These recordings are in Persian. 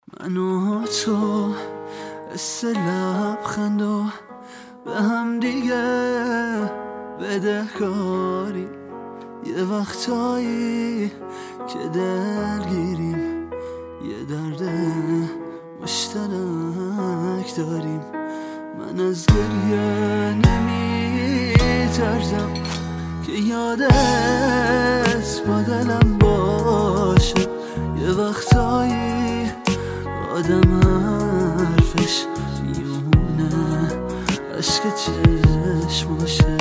من و تو حس لبخند و به هم دیگه بدهکاری، یه وقتایی که درگیریم، یه درد مشترک داریم. من از گریه نمیترسم که یادت با دلم باشه. یه وقتایی آدم حرفش میونه عشق چشماشه.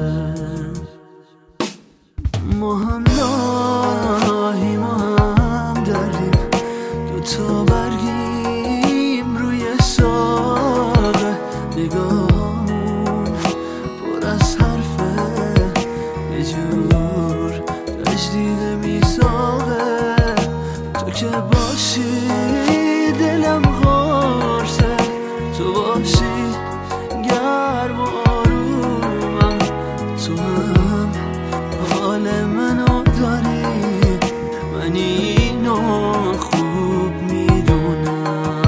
ما هم لاهی ما هم دردیم، دوتا برگیم روی ساقه. نگاهمون پر از حرفه، یه جور تجدید میثاقه. تو که باشی دلم قرصه، تو باشی گرم و آرومم، تو هم حال منو داری، من اینو خوب میدونم.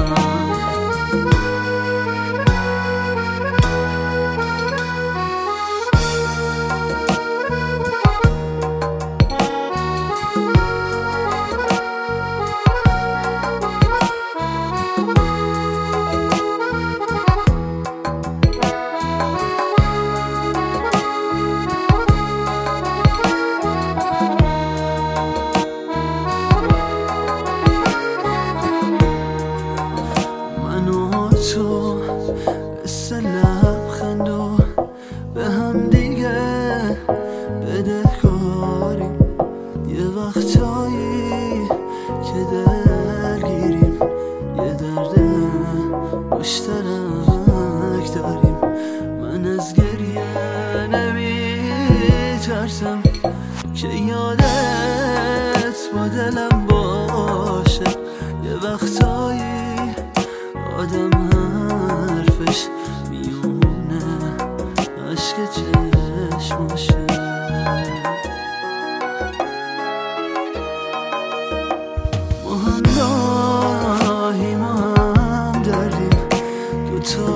تو حس لبخند و به هم دیگه بدهکاریم، یه وقتایی که درگیریم، یه درد مشترک داریم. من از گریه نمیترسم که یادت با دلم باشه. یه وقتایی آدم حرفش میونه عشق چشماشه. ما هم لاهی ما هم دردیم، دوتا